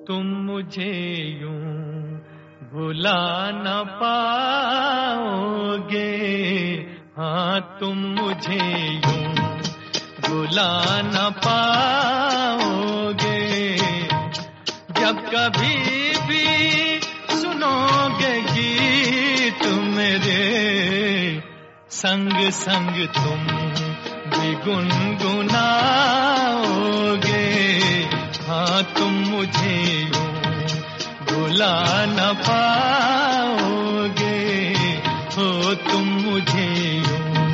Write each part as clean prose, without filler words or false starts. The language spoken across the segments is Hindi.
तुम मुझे यूं भुला न पाओगे, हाँ तुम मुझे यूं भुला न पाओगे। जब कभी भी सुनोगे गीत मेरे, संग संग तुम भी गुनगुनाओगे। हाँ तुम मुझे यूं भुला न पाओगे, हो तुम मुझे यूं।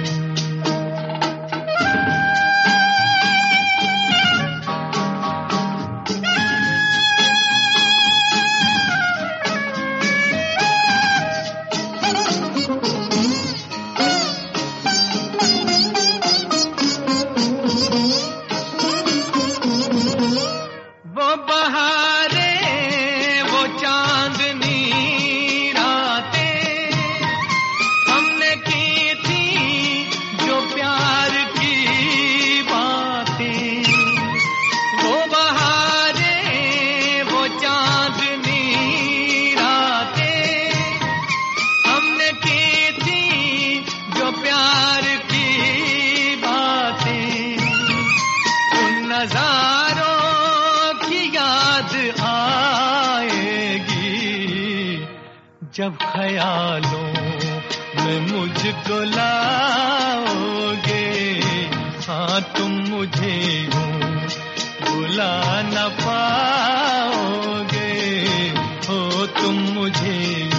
जब ख्यालों में मुझको लाओगे, हाँ तुम मुझे यूं भुला न पाओगे, हो तुम मुझे यूं।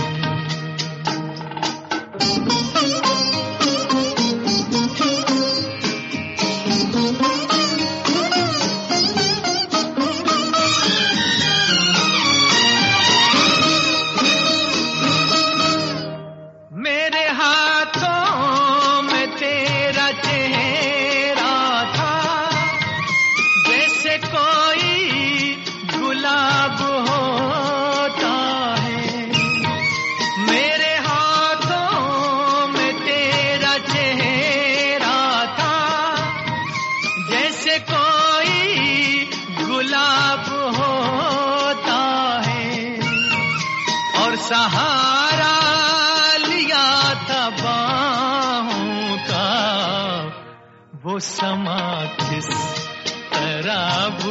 सहारा लिया था बाहों का, वो समा किस तरह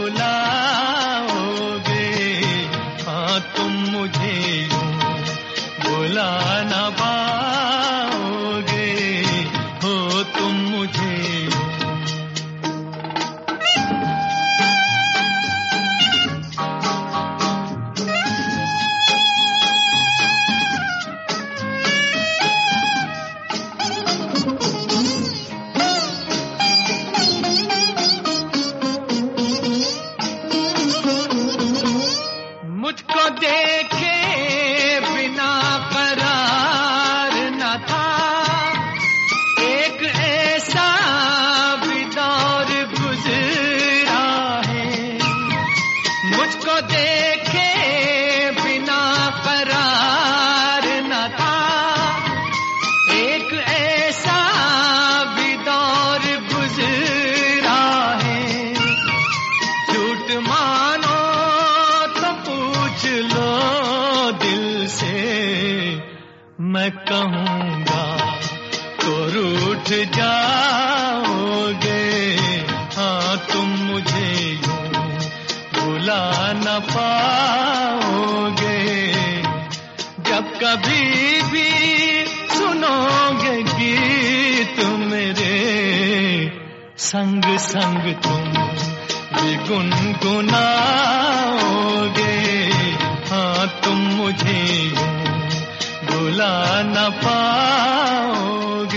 भुलाओगे। हाँ तुम मुझे यूं भुला न पाओगे, हो तुम मुझे यूं। मुझको देखे बिना करार न था, एक ऐसा भी दौर गुजरा है। मुझको देखे बिना करार न था, एक ऐसा भी दौर गुजरा है। झूठ मानो लो दिल से, मैं कहूँगा तो रूठ जाओगे। हाँ तुम मुझे यूं भुला न पाओगे। जब कभी भी सुनोगे गीत मेरे, संग संग तुम भी गुनगुनाओगे। हाँ तुम मुझे यूं भुला न पाओगे।